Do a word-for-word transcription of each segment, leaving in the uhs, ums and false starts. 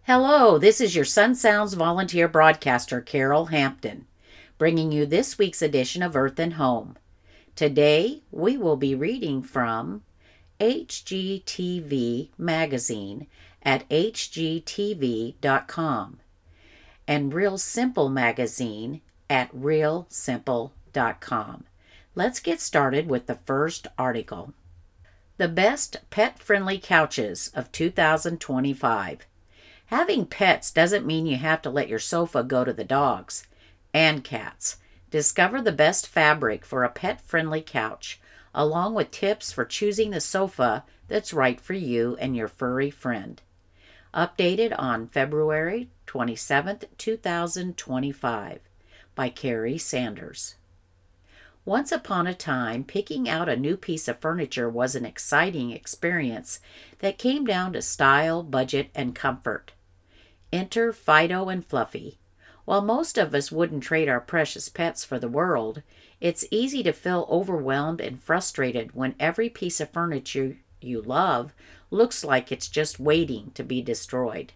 Hello, this is your Sun Sounds volunteer broadcaster, Carol Hampton, bringing you this week's edition of Earth and Home. Today, we will be reading from H G T V Magazine at H G T V dot com and Real Simple Magazine at Real Simple dot com. Let's get started with the first article. The Best Pet-Friendly Couches of two thousand twenty-five. Having pets doesn't mean you have to let your sofa go to the dogs and cats. Discover the best fabric for a pet-friendly couch, along with tips for choosing the sofa that's right for you and your furry friend. Updated on February twenty-seventh, two thousand twenty-five by Carrie Sanders. Once upon a time, picking out a new piece of furniture was an exciting experience that came down to style, budget, and comfort. Enter Fido and Fluffy. While most of us wouldn't trade our precious pets for the world, it's easy to feel overwhelmed and frustrated when every piece of furniture you love looks like it's just waiting to be destroyed.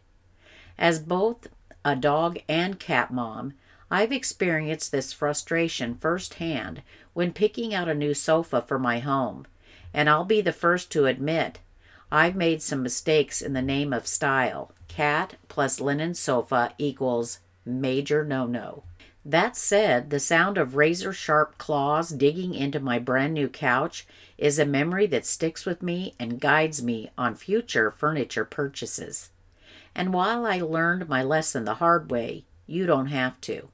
As both a dog and cat mom, I've experienced this frustration firsthand when picking out a new sofa for my home, and I'll be the first to admit I've made some mistakes in the name of style. Cat plus linen sofa equals major no-no. That said, the sound of razor-sharp claws digging into my brand new couch is a memory that sticks with me and guides me on future furniture purchases. And while I learned my lesson the hard way, you don't have to.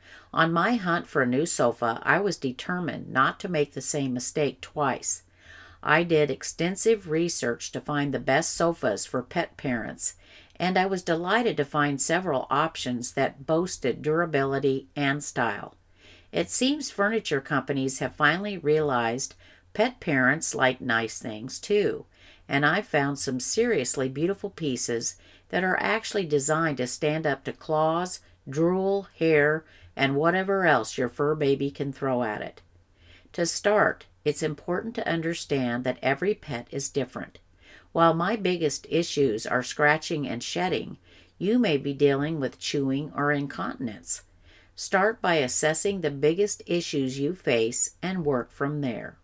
On my hunt for a new sofa, I was determined not to make the same mistake twice. I did extensive research to find the best sofas for pet parents, and I was delighted to find several options that boasted durability and style. It seems furniture companies have finally realized pet parents like nice things too, and I found some seriously beautiful pieces that are actually designed to stand up to claws, drool, hair, and whatever else your fur baby can throw at it. To start, it's important to understand that every pet is different. While my biggest issues are scratching and shedding, you may be dealing with chewing or incontinence. Start by assessing the biggest issues you face and work from there.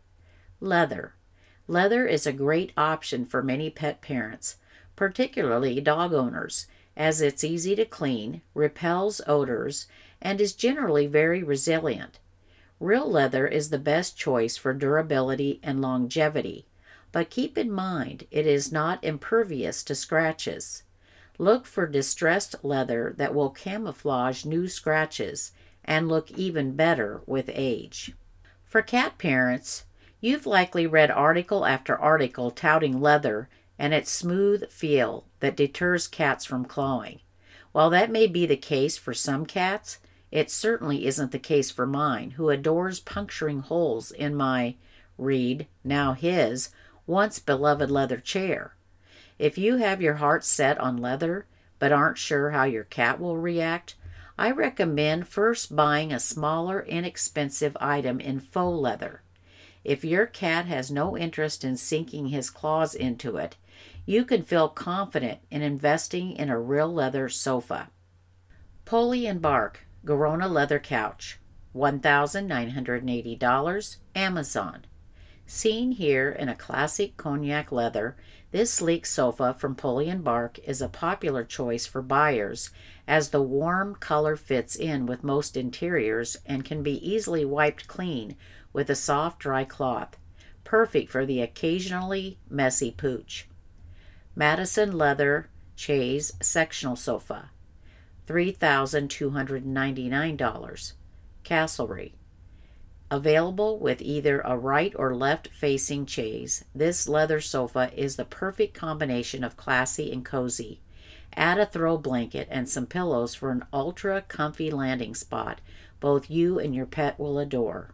Leather. Leather is a great option for many pet parents, particularly dog owners, as it's easy to clean, repels odors, and is generally very resilient. Real leather is the best choice for durability and longevity, but keep in mind it is not impervious to scratches. Look for distressed leather that will camouflage new scratches and look even better with age. For cat parents, you've likely read article after article touting leather and its smooth feel that deters cats from clawing. While that may be the case for some cats, it certainly isn't the case for mine, who adores puncturing holes in my, read, now his, once beloved leather chair. If you have your heart set on leather, but aren't sure how your cat will react, I recommend first buying a smaller, inexpensive item in faux leather. If your cat has no interest in sinking his claws into it, you can feel confident in investing in a real leather sofa. Polly and Bark Garona Leather Couch, one thousand nine hundred eighty dollars, Amazon. Seen here in a classic cognac leather, this sleek sofa from Polly and Bark is a popular choice for buyers as the warm color fits in with most interiors and can be easily wiped clean with a soft, dry cloth, perfect for the occasionally messy pooch. Madison Leather Chaise Sectional Sofa, three thousand two hundred ninety-nine dollars, Castlery. Available with either a right or left-facing chaise, this leather sofa is the perfect combination of classy and cozy. Add a throw blanket and some pillows for an ultra-comfy landing spot both you and your pet will adore.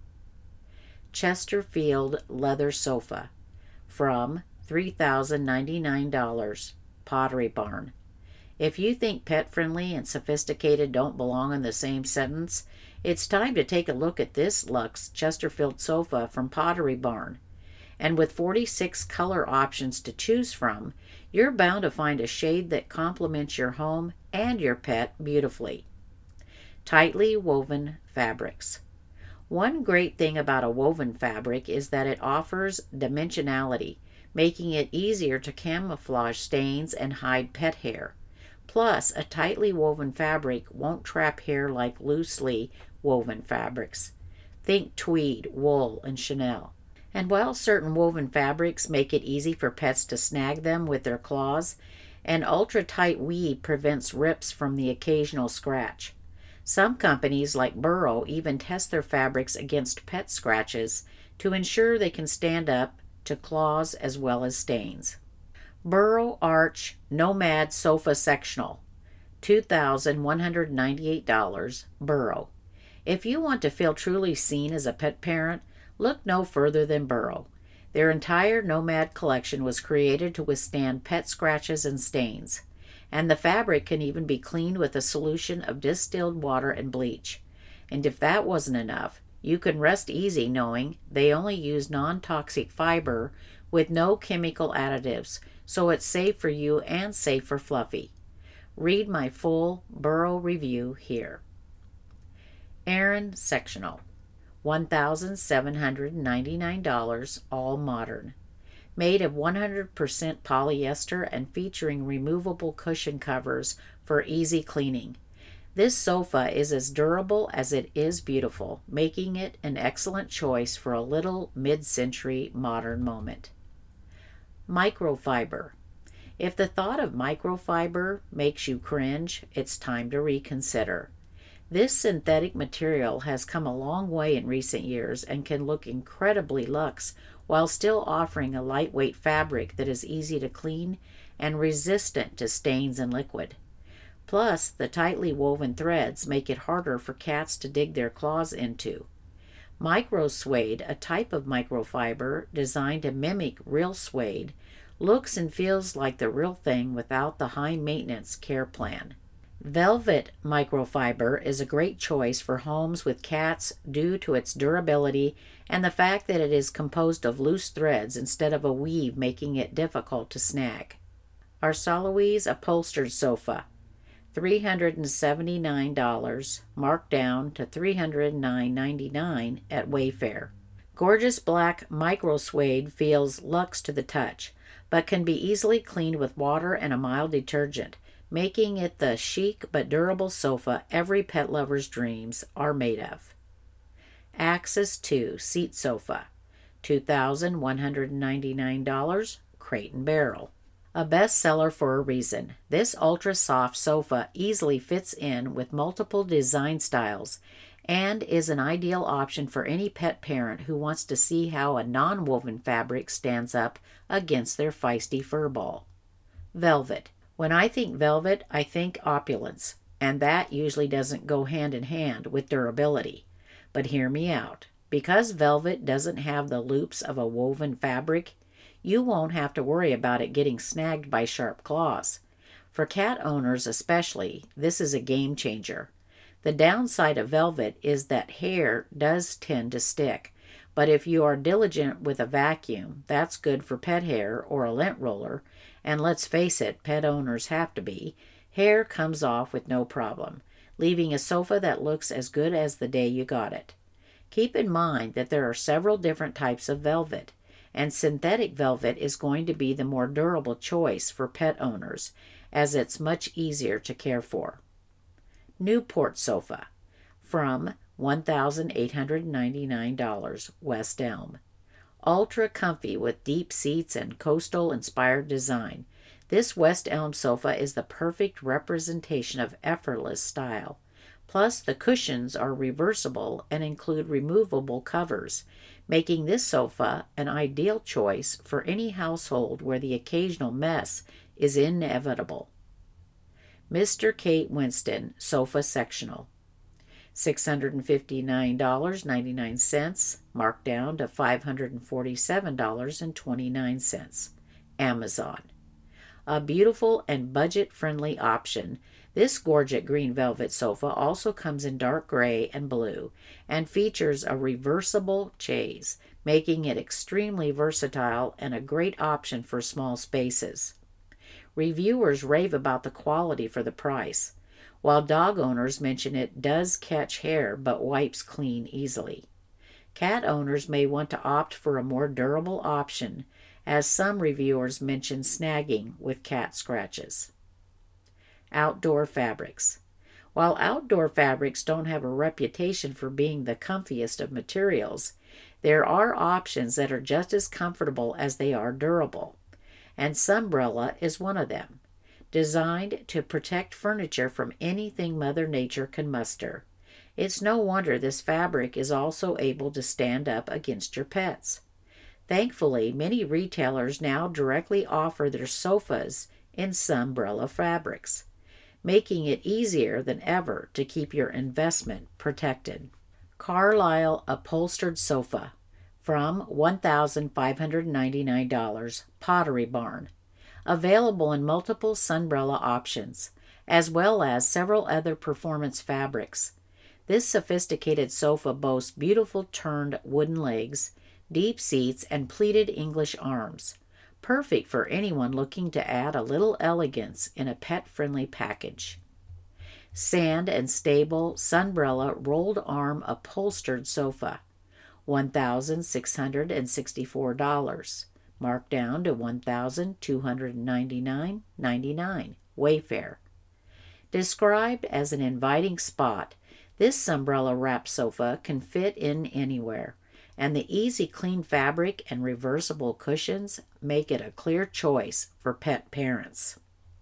Chesterfield Leather Sofa from three thousand ninety-nine dollars, Pottery Barn. If you think pet-friendly and sophisticated don't belong in the same sentence, it's time to take a look at this luxe Chesterfield sofa from Pottery Barn. And with forty-six color options to choose from, you're bound to find a shade that complements your home and your pet beautifully. Tightly woven fabrics. One great thing about a woven fabric is that it offers dimensionality, making it easier to camouflage stains and hide pet hair. Plus, a tightly woven fabric won't trap hair like loosely woven fabrics. Think tweed, wool, and chenille. And while certain woven fabrics make it easy for pets to snag them with their claws, an ultra-tight weave prevents rips from the occasional scratch. Some companies like Burrow even test their fabrics against pet scratches to ensure they can stand up to claws as well as stains. Burrow Arch Nomad Sofa Sectional, two thousand one hundred ninety-eight dollars, Burrow. If you want to feel truly seen as a pet parent, look no further than Burrow. Their entire Nomad collection was created to withstand pet scratches and stains, and the fabric can even be cleaned with a solution of distilled water and bleach. And if that wasn't enough, you can rest easy knowing they only use non-toxic fiber with no chemical additives, so it's safe for you and safe for Fluffy. Read my full Burrow review here. Aran Sectional, one thousand seven hundred ninety-nine dollars, all modern. Made of one hundred percent polyester and featuring removable cushion covers for easy cleaning. This sofa is as durable as it is beautiful, making it an excellent choice for a little mid-century modern moment. Microfiber. If the thought of microfiber makes you cringe, it's time to reconsider. This synthetic material has come a long way in recent years and can look incredibly luxe while still offering a lightweight fabric that is easy to clean and resistant to stains and liquid. Plus, the tightly woven threads make it harder for cats to dig their claws into. Micro suede, a type of microfiber designed to mimic real suede, looks and feels like the real thing without the high-maintenance care plan. Velvet microfiber is a great choice for homes with cats due to its durability and the fact that it is composed of loose threads instead of a weave, making it difficult to snag. Arsalouise Upholstered Sofa, three hundred seventy-nine dollars, marked down to three hundred nine ninety-nine at Wayfair. Gorgeous black micro suede feels luxe to the touch, but can be easily cleaned with water and a mild detergent, making it the chic but durable sofa every pet lover's dreams are made of. Axis two Seat Sofa, two thousand one hundred ninety-nine dollars, Crate and Barrel. A bestseller for a reason, this ultra-soft sofa easily fits in with multiple design styles and is an ideal option for any pet parent who wants to see how a non-woven fabric stands up against their feisty fur ball. Velvet. When I think velvet, I think opulence, and that usually doesn't go hand in hand with durability. But hear me out. Because velvet doesn't have the loops of a woven fabric, you won't have to worry about it getting snagged by sharp claws. For cat owners especially, this is a game changer. The downside of velvet is that hair does tend to stick, but if you are diligent with a vacuum, that's good for pet hair or a lint roller, and let's face it, pet owners have to be, hair comes off with no problem, leaving a sofa that looks as good as the day you got it. Keep in mind that there are several different types of velvet, and synthetic velvet is going to be the more durable choice for pet owners, as it's much easier to care for. Newport Sofa, from one thousand eight hundred ninety-nine dollars, West Elm. Ultra comfy with deep seats and coastal-inspired design, this West Elm sofa is the perfect representation of effortless style. Plus, the cushions are reversible and include removable covers, making this sofa an ideal choice for any household where the occasional mess is inevitable. Mister Kate Winston Sofa Sectional, six hundred fifty-nine dollars and ninety-nine cents, marked down to five hundred forty-seven dollars and twenty-nine cents. Amazon. A beautiful and budget-friendly option, this gorgeous green velvet sofa also comes in dark gray and blue and features a reversible chaise, making it extremely versatile and a great option for small spaces. Reviewers rave about the quality for the price, while dog owners mention it does catch hair but wipes clean easily. Cat owners may want to opt for a more durable option, as some reviewers mention snagging with cat scratches. Outdoor fabrics. While outdoor fabrics don't have a reputation for being the comfiest of materials, there are options that are just as comfortable as they are durable, and Sunbrella is one of them. Designed to protect furniture from anything Mother Nature can muster, it's no wonder this fabric is also able to stand up against your pets. Thankfully, many retailers now directly offer their sofas in Sunbrella fabrics, making it easier than ever to keep your investment protected. Carlisle Upholstered Sofa from one thousand five hundred ninety-nine dollars, Pottery Barn. Available in multiple Sunbrella options, as well as several other performance fabrics. This sophisticated sofa boasts beautiful turned wooden legs, deep seats, and pleated English arms, perfect for anyone looking to add a little elegance in a pet-friendly package. Sand and Stable Sunbrella Rolled Arm Upholstered Sofa, one thousand six hundred sixty-four dollars, marked down to one thousand two hundred ninety-nine dollars and ninety-nine cents, Wayfair. Described as an inviting spot, this Sunbrella wrap sofa can fit in anywhere, and the easy clean fabric and reversible cushions make it a clear choice for pet parents.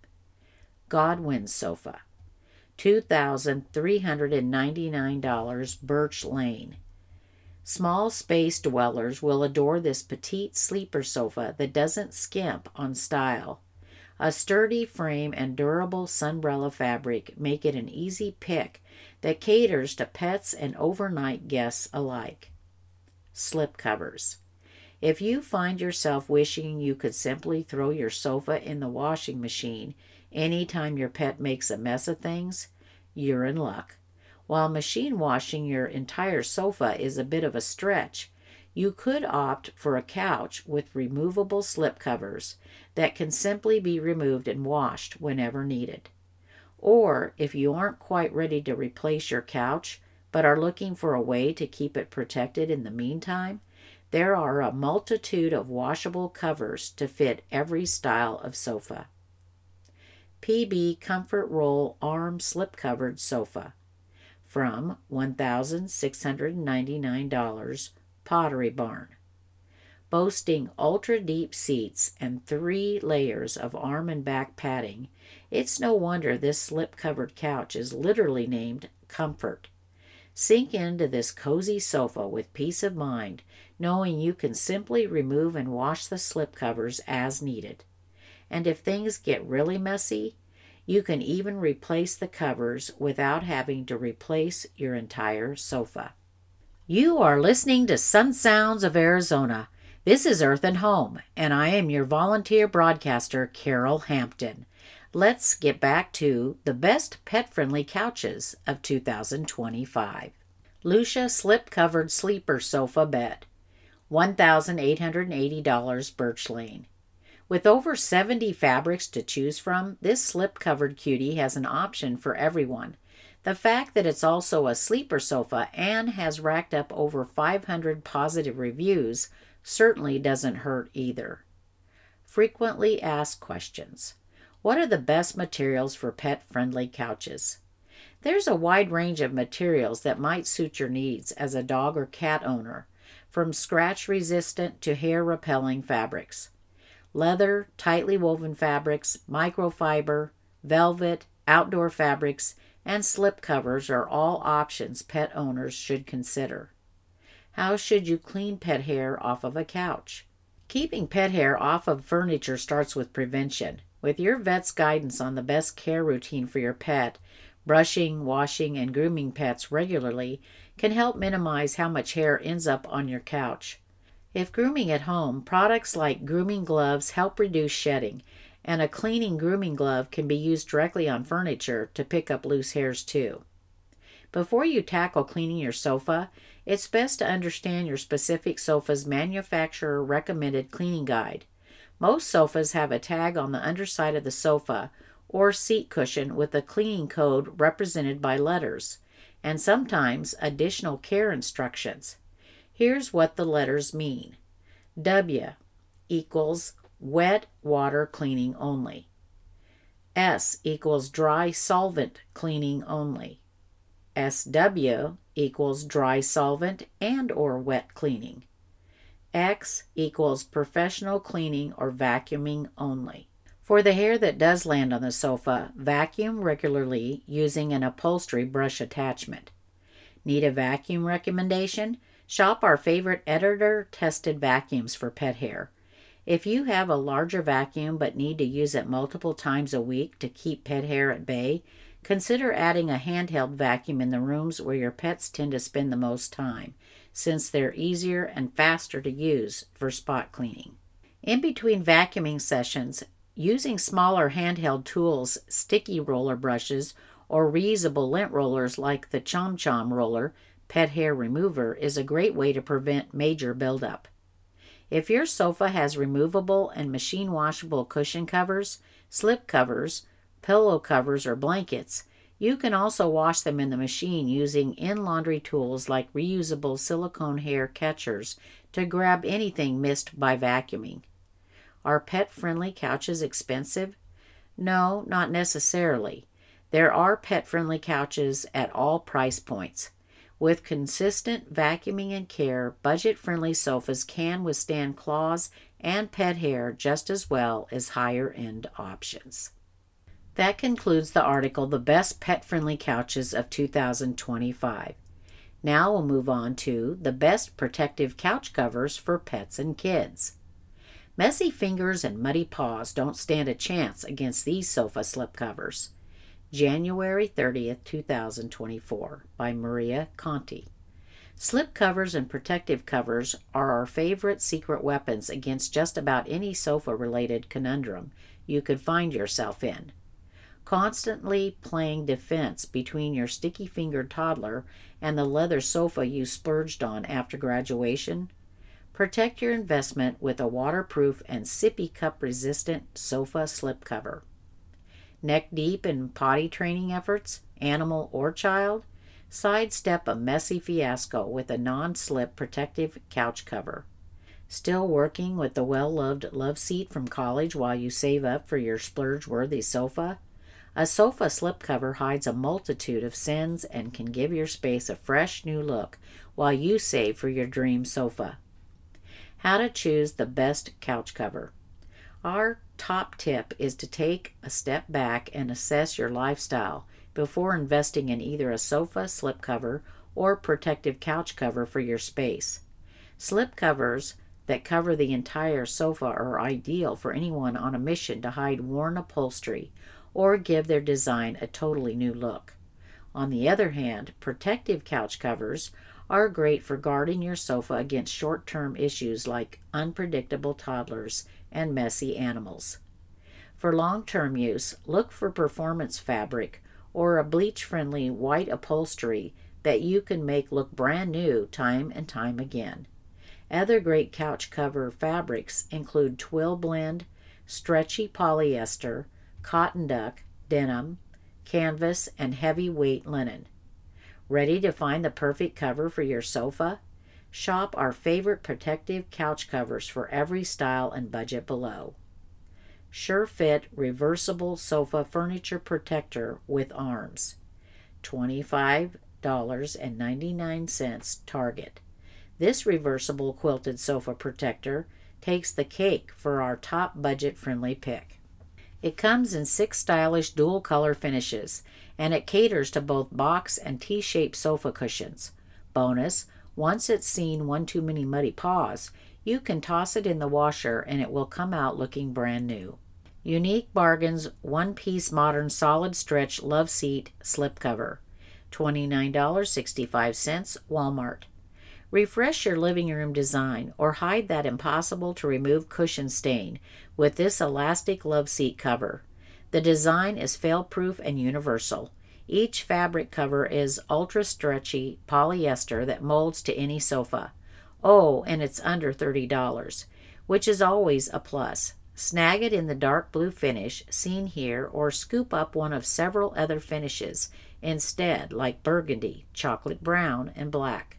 Godwin Sofa, two thousand three hundred ninety-nine dollars, Birch Lane. Small space dwellers will adore this petite sleeper sofa that doesn't skimp on style. A sturdy frame and durable Sunbrella fabric make it an easy pick that caters to pets and overnight guests alike. Slip covers. If you find yourself wishing you could simply throw your sofa in the washing machine anytime your pet makes a mess of things, you're in luck. While machine washing your entire sofa is a bit of a stretch, you could opt for a couch with removable slip covers that can simply be removed and washed whenever needed. Or, if you aren't quite ready to replace your couch, but are looking for a way to keep it protected in the meantime, there are a multitude of washable covers to fit every style of sofa. P B Comfort Roll Arm Slip-Covered Sofa from one thousand six hundred ninety-nine dollars, Pottery Barn. Boasting ultra-deep seats and three layers of arm and back padding, it's no wonder this slip-covered couch is literally named Comfort. Sink into this cozy sofa with peace of mind, knowing you can simply remove and wash the slipcovers as needed. And if things get really messy, you can even replace the covers without having to replace your entire sofa. You are listening to Sun Sounds of Arizona. This is Earth and Home, and I am your volunteer broadcaster, Carol Hampton. Let's get back to the best pet-friendly couches of two thousand twenty-five. Lucia Slip-Covered Sleeper Sofa Bed, one thousand eight hundred eighty dollars, Birch Lane. With over seventy fabrics to choose from, this slip-covered cutie has an option for everyone. The fact that it's also a sleeper sofa and has racked up over five hundred positive reviews certainly doesn't hurt either. Frequently asked questions. What are the best materials for pet-friendly couches? There's a wide range of materials that might suit your needs as a dog or cat owner, from scratch-resistant to hair-repelling fabrics. Leather, tightly woven fabrics, microfiber, velvet, outdoor fabrics, and slip covers are all options pet owners should consider. How should you clean pet hair off of a couch? Keeping pet hair off of furniture starts with prevention. With your vet's guidance on the best care routine for your pet, brushing, washing, and grooming pets regularly can help minimize how much hair ends up on your couch. If grooming at home, products like grooming gloves help reduce shedding, and a cleaning grooming glove can be used directly on furniture to pick up loose hairs too. Before you tackle cleaning your sofa, it's best to understand your specific sofa's manufacturer recommended cleaning guide. Most sofas have a tag on the underside of the sofa or seat cushion with a cleaning code represented by letters, and sometimes additional care instructions. Here's what the letters mean. W equals wet water cleaning only. S equals dry solvent cleaning only. S W equals dry solvent and or wet cleaning. X equals professional cleaning or vacuuming only. For the hair that does land on the sofa, vacuum regularly using an upholstery brush attachment. Need a vacuum recommendation? Shop our favorite editor-tested vacuums for pet hair. If you have a larger vacuum but need to use it multiple times a week to keep pet hair at bay, consider adding a handheld vacuum in the rooms where your pets tend to spend the most time, since they're easier and faster to use for spot cleaning. In between vacuuming sessions, using smaller handheld tools, sticky roller brushes, or reusable lint rollers like the Chom Chom roller, pet hair remover, is a great way to prevent major buildup. If your sofa has removable and machine washable cushion covers, slip covers, pillow covers, or blankets, you can also wash them in the machine using in-laundry tools like reusable silicone hair catchers to grab anything missed by vacuuming. Are pet-friendly couches expensive? No, not necessarily. There are pet-friendly couches at all price points. With consistent vacuuming and care, budget-friendly sofas can withstand claws and pet hair just as well as higher-end options. That concludes the article, The Best Pet-Friendly Couches of two thousand twenty-five. Now we'll move on to the best protective couch covers for pets and kids. Messy fingers and muddy paws don't stand a chance against these sofa slip covers. January thirtieth, two thousand twenty-four, by Maria Conti. Slip covers and protective covers are our favorite secret weapons against just about any sofa-related conundrum you could find yourself in. Constantly playing defense between your sticky-fingered toddler and the leather sofa you splurged on after graduation? Protect your investment with a waterproof and sippy cup-resistant sofa slipcover. Neck deep in potty training efforts, animal or child? Sidestep a messy fiasco with a non-slip protective couch cover. Still working with the well-loved love seat from college while you save up for your splurge-worthy sofa? A sofa slipcover hides a multitude of sins and can give your space a fresh new look while you save for your dream sofa. How to choose the best couch cover. Our top tip is to take a step back and assess your lifestyle before investing in either a sofa slipcover or protective couch cover for your space. Slipcovers that cover the entire sofa are ideal for anyone on a mission to hide worn upholstery or give their design a totally new look. On the other hand, protective couch covers are great for guarding your sofa against short-term issues like unpredictable toddlers and messy animals. For long-term use, look for performance fabric or a bleach-friendly white upholstery that you can make look brand new time and time again. Other great couch cover fabrics include twill blend, stretchy polyester, cotton duck, denim, canvas, and heavyweight linen. Ready to find the perfect cover for your sofa? Shop our favorite protective couch covers for every style and budget below. SureFit Reversible Sofa Furniture Protector with Arms. twenty-five dollars and ninety-nine cents Target. This reversible quilted sofa protector takes the cake for our top budget-friendly pick. It comes in six stylish dual-color finishes, and it caters to both box and T-shaped sofa cushions. Bonus, once it's seen one too many muddy paws, you can toss it in the washer and it will come out looking brand new. Unique Bargains One-Piece Modern Solid Stretch Love Seat Slipcover. twenty-nine dollars and sixty-five cents Walmart. Refresh your living room design or hide that impossible-to-remove cushion stain with this elastic love seat cover. The design is fail-proof and universal. Each fabric cover is ultra-stretchy polyester that molds to any sofa. Oh, and it's under thirty dollars, which is always a plus. Snag it in the dark blue finish seen here, or scoop up one of several other finishes instead, like burgundy, chocolate brown, and black.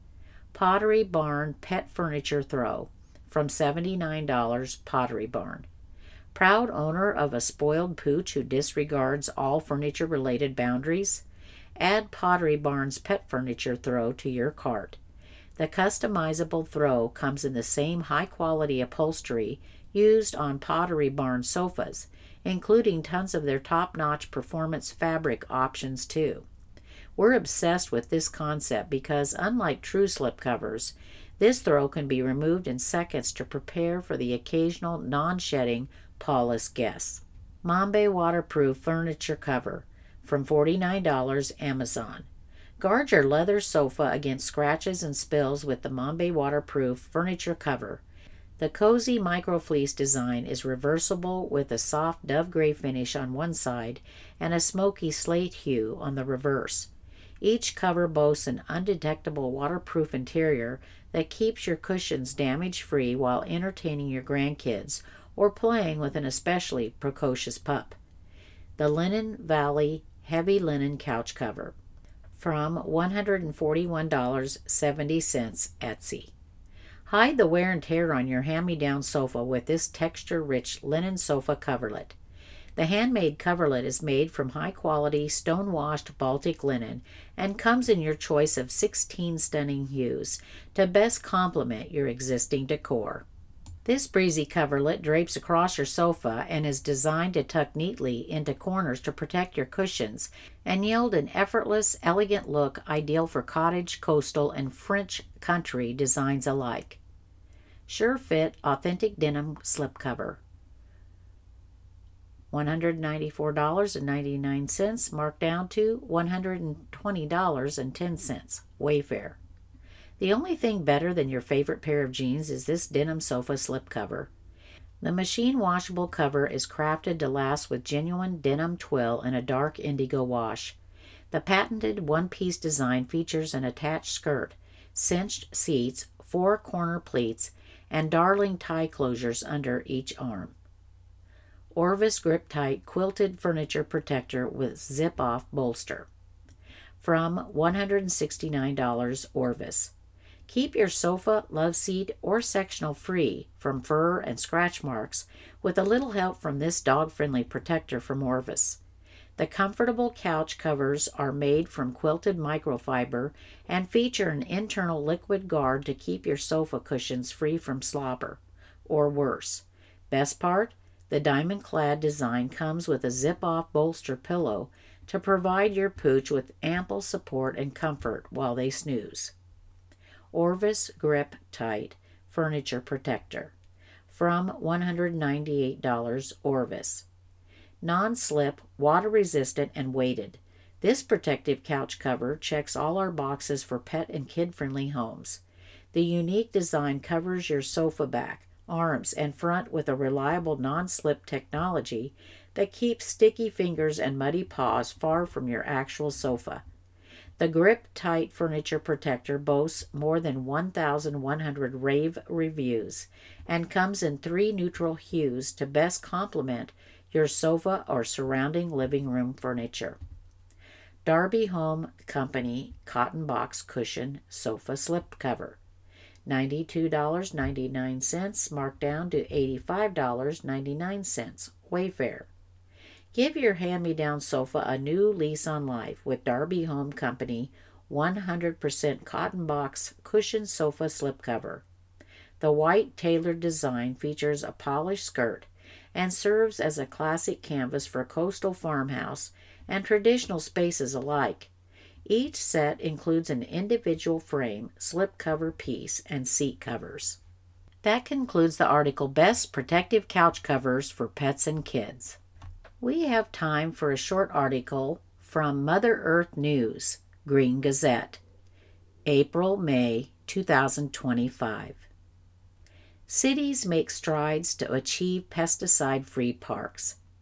Pottery Barn Pet Furniture Throw from seventy-nine dollars. Pottery Barn. Proud owner of a spoiled pooch who disregards all furniture-related boundaries? Add Pottery Barn's Pet Furniture Throw to your cart. The customizable throw comes in the same high-quality upholstery used on Pottery Barn sofas, including tons of their top-notch performance fabric options too. We're obsessed with this concept because, unlike true slipcovers, this throw can be removed in seconds to prepare for the occasional non-shedding Paula's guests. Mambe Waterproof Furniture Cover from forty-nine dollars. Amazon. Guard your leather sofa against scratches and spills with the Mambe Waterproof Furniture Cover. The cozy microfleece design is reversible with a soft dove gray finish on one side and a smoky slate hue on the reverse. Each cover boasts an undetectable waterproof interior that keeps your cushions damage-free while entertaining your grandkids or playing with an especially precocious pup. The Linen Valley Heavy Linen Couch Cover from one hundred forty-one dollars and seventy cents. Etsy. Hide the wear and tear on your hand-me-down sofa with this texture-rich linen sofa coverlet. The handmade coverlet is made from high-quality, stone-washed Baltic linen and comes in your choice of sixteen stunning hues to best complement your existing decor. This breezy coverlet drapes across your sofa and is designed to tuck neatly into corners to protect your cushions and yield an effortless, elegant look ideal for cottage, coastal, and French country designs alike. Sure Fit Authentic Denim Slipcover. one hundred ninety-four dollars and ninety-nine cents, marked down to one hundred twenty dollars and ten cents. Wayfair. The only thing better than your favorite pair of jeans is this denim sofa slipcover. The machine-washable cover is crafted to last with genuine denim twill and a dark indigo wash. The patented one-piece design features an attached skirt, cinched seats, four corner pleats, and darling tie closures under each arm. Orvis Grip Tight Quilted Furniture Protector with zip-off bolster. From one hundred sixty-nine dollars. Orvis. Keep your sofa, love seat, or sectional free from fur and scratch marks with a little help from this dog-friendly protector from Orvis. The comfortable couch covers are made from quilted microfiber and feature an internal liquid guard to keep your sofa cushions free from slobber, or worse. Best part? The diamond-clad design comes with a zip-off bolster pillow to provide your pooch with ample support and comfort while they snooze. Orvis Grip Tight Furniture Protector from one hundred ninety-eight dollars. Orvis. Non-slip, water-resistant, and weighted. This protective couch cover checks all our boxes for pet and kid-friendly homes. The unique design covers your sofa back, arms, and front with a reliable non-slip technology that keeps sticky fingers and muddy paws far from your actual sofa. The Grip Tight Furniture Protector boasts more than one thousand one hundred rave reviews and comes in three neutral hues to best complement your sofa or surrounding living room furniture. Darby Home Company Cotton Box Cushion Sofa Slipcover. ninety-two dollars and ninety-nine cents, marked down to eighty-five dollars and ninety-nine cents. Wayfair. Give your hand-me-down sofa a new lease on life with Darby Home Company one hundred percent Cotton Box Cushion Sofa Slipcover. The white tailored design features a polished skirt and serves as a classic canvas for coastal farmhouse and traditional spaces alike. Each set includes an individual frame, slipcover piece, and seat covers. That concludes the article Best Protective Couch Covers for Pets and Kids. We have time for a short article from Mother Earth News, Green Gazette, April-May two thousand twenty-five. Cities make strides to achieve pesticide-free parks.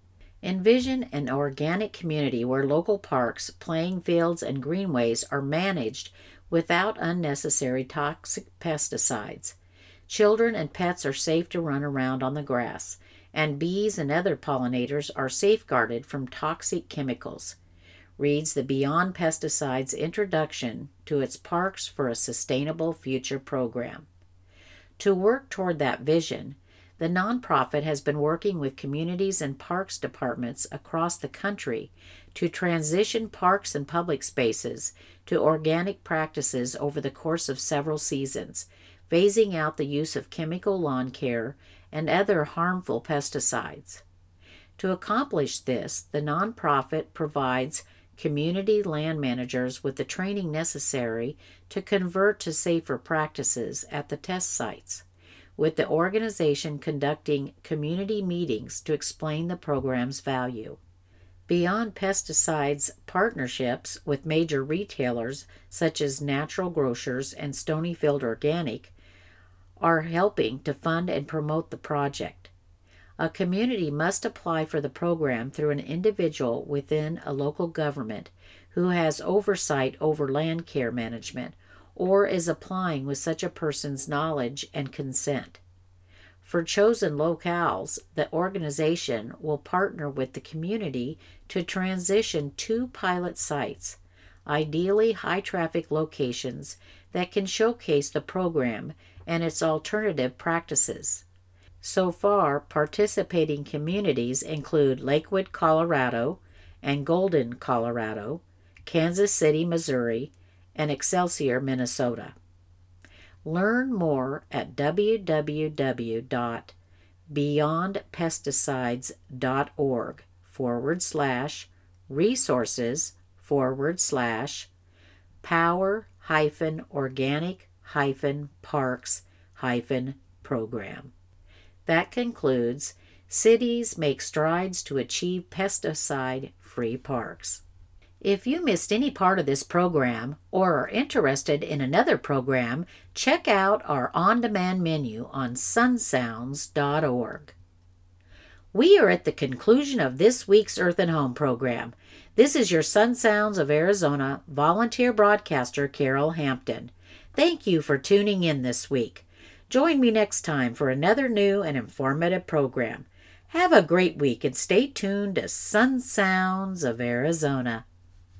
Envision an organic community where local parks, playing fields, and greenways are managed without unnecessary toxic pesticides. Children and pets are safe to run around on the grass, and bees and other pollinators are safeguarded from toxic chemicals. Reads the Beyond Pesticides Introduction to its Parks for a Sustainable Future program. To work toward that vision, the nonprofit has been working with communities and parks departments across the country to transition parks and public spaces to organic practices over the course of several seasons, phasing out the use of chemical lawn care and other harmful pesticides. To accomplish this, the nonprofit provides community land managers with the training necessary to convert to safer practices at the test sites, with the organization conducting community meetings to explain the program's value. Beyond Pesticides partnerships with major retailers such as Natural Grocers and Stonyfield Organic are helping to fund and promote the project. A community must apply for the program through an individual within a local government who has oversight over land care management or is applying with such a person's knowledge and consent. For chosen locales, the organization will partner with the community to transition two pilot sites, ideally high-traffic locations that can showcase the program and its alternative practices. So far, participating communities include Lakewood, Colorado, and Golden, Colorado, Kansas City, Missouri, and Excelsior, Minnesota. Learn more at www.beyondpesticides.org forward slash resources forward slash power hyphen organic hyphen parks hyphen program. That concludes Cities Make Strides to Achieve Pesticide-Free Parks. If you missed any part of this program or are interested in another program, check out our on-demand menu on sun sounds dot org. We are at the conclusion of this week's Earth and Home program. This is your Sun Sounds of Arizona volunteer broadcaster, Carol Hampton. Thank you for tuning in this week. Join me next time for another new and informative program. Have a great week and stay tuned to Sun Sounds of Arizona.